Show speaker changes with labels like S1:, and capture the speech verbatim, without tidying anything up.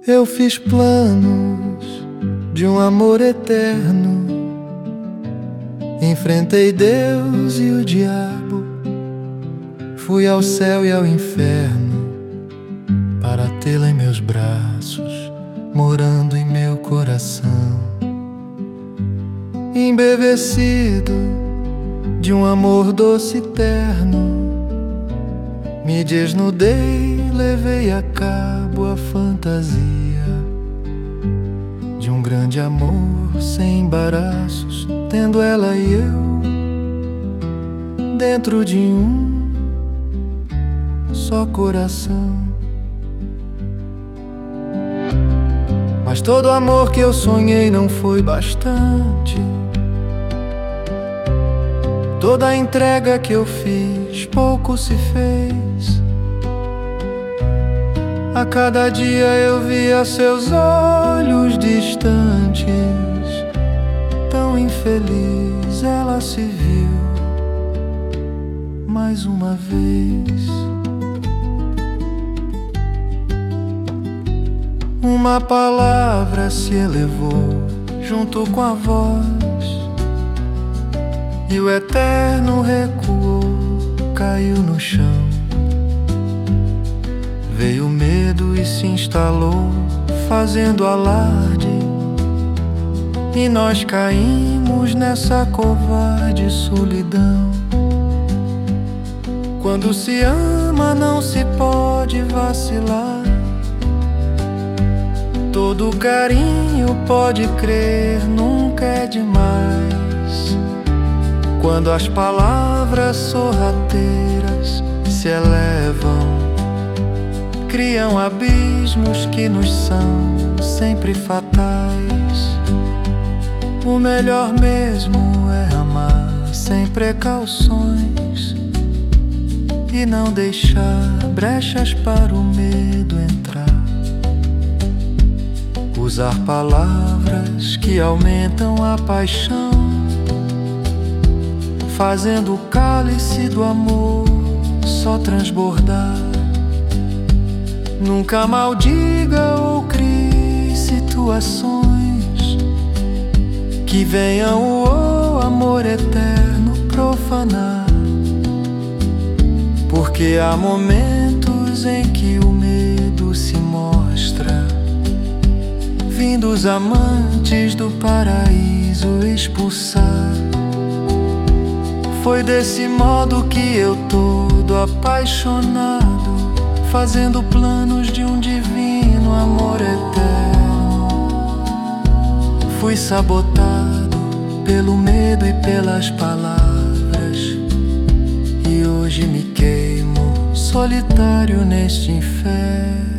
S1: Eu fiz planos de um amor eterno, enfrentei Deus e o diabo, fui ao céu e ao inferno para tê-la em meus braços, morando em meu coração. Embevecido de um amor doce e terno, me desnudei, levei a cabo a fantasia de um grande amor sem embaraços, tendo ela e eu dentro de um só coração. Mas todo amor que eu sonhei não foi bastante. Toda a entrega que eu fiz pouco se fez. A cada dia eu via seus olhos distantes. Tão infeliz ela se viu mais uma vez. Uma palavra se elevou junto com a voz, e o eterno recuou, caiu no chão. Veio o medo e se instalou, fazendo alarde, e nós caímos nessa covarde solidão. Quando se ama não se pode vacilar. Todo carinho, pode crer, nunca é demais. Quando as palavras sorrateiras se elevam, criam abismos que nos são sempre fatais. O melhor mesmo é amar sem precauções e não deixar brechas para o medo entrar. Usar palavras que aumentam a paixão, fazendo o cálice do amor só transbordar. Nunca maldiga ou crie situações que venham o amor eterno profanar. Porque há momentos em que o medo se mostra, vindo os amantes do paraíso expulsar. Foi desse modo que eu, todo apaixonado, fazendo planos de um divino amor eterno, fui sabotado pelo medo e pelas palavras, e hoje me queimo solitário neste inferno.